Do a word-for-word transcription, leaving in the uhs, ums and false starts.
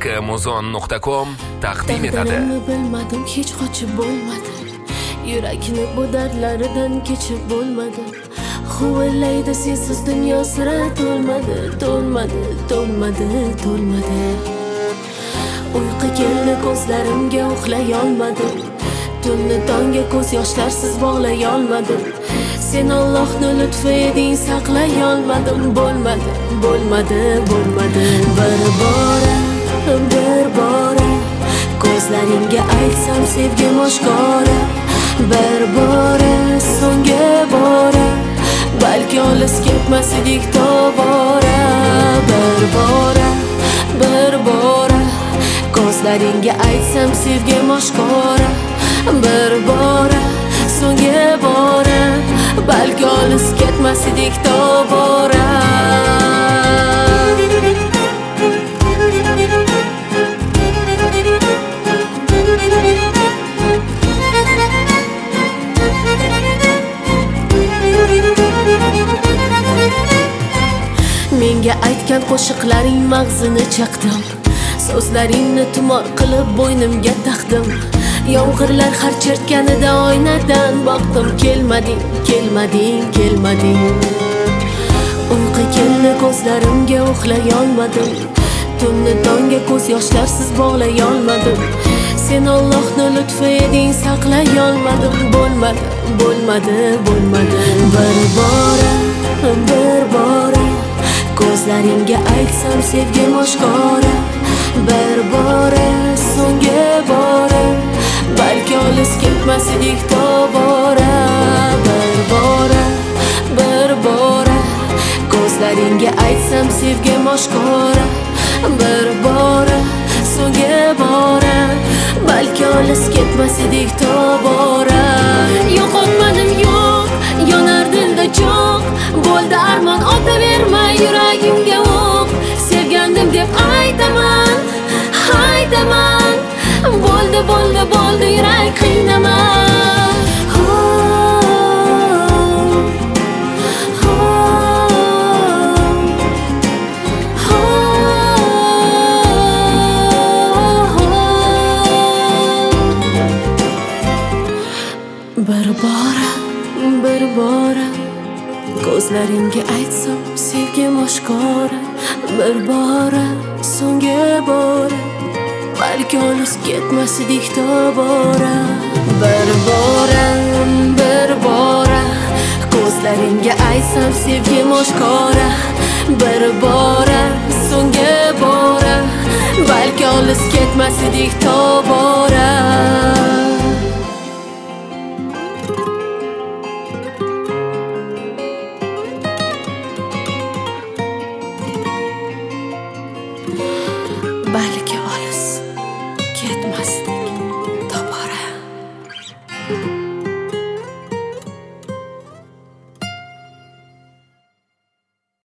muzon nuqta com taqdim etadi. Taqdirimni bilmadim, hech qochib bo'lmadi. Yurakni bu dardlaridan kechib bo'lmadi. Huvillaydi sensiz dunyo sira to'lmadi, to'lmadi, to'lmadi, to'lmadi. Uyqu keldi ko'zlarimga, uxlay olmadim. Tunni tongga ko'z yoshlarsiz bog'lay olmadim. Sen Allohning lutfi eding, saqlay olmadim. Bo'lmadi, bo'lmadi, bo'lmadi. Bir bora, bir bora ko'zlaringga aytsam sevgim oshkora. Bir bora, so'nggi bora, balki olis ketmas edik tobora. Bir bora, bir bora ko'zlaringga aytsam sevgim oshkora. Bir bora, so'nggi bora, balki olis ketmas edik tobora. Menga aytgan qo'shiqlaring mag'zini chaqdim. So'zlaringni tumor qilib bo'ynimga taqdim. Yomg'irlar har chertganida oynadan boqdim. Kelmading, kelmading, kelmading. Uyqu keldi ko'zlarimga, uxlay olmadim. Tunni tongga ko'z yoshlarsiz bog'lay olmadim. Sen Allohning lutfi eding, saqlay olmadim. Bo'lmadi, bo'lmadi, bo'lmadi. Bir bora, bir bora ko'zlaringga aytsam sevgim oshkora. Bir bora, so'nggi bora, balki olis ketmas edik tobora. Bir bora, bir bora ko'zlaringga aytsam sevgim oshkora. Bir bora, so'nggi bora, balki olis ketmas edik tobora. Yo'qotmadim, yo'q, yonar dilda cho'q. Bo'ldi armon, otaverma yuragimga o'q. Sevgandim deb aytaman, aytaman. Bo'ldi, bo'ldi, bo'ldi, yurak qiynama. Bir bora, bir bora ko'zlaringga aytsam sevgim oshkora. Bir bora, so'nggi bora, balki olis ketmas edik tobora. Bir bora, bir bora ko'zlaringga aytsam sevgim oshkora. Bir bora, so'nggi bora, balki olis ketmas edik tobora.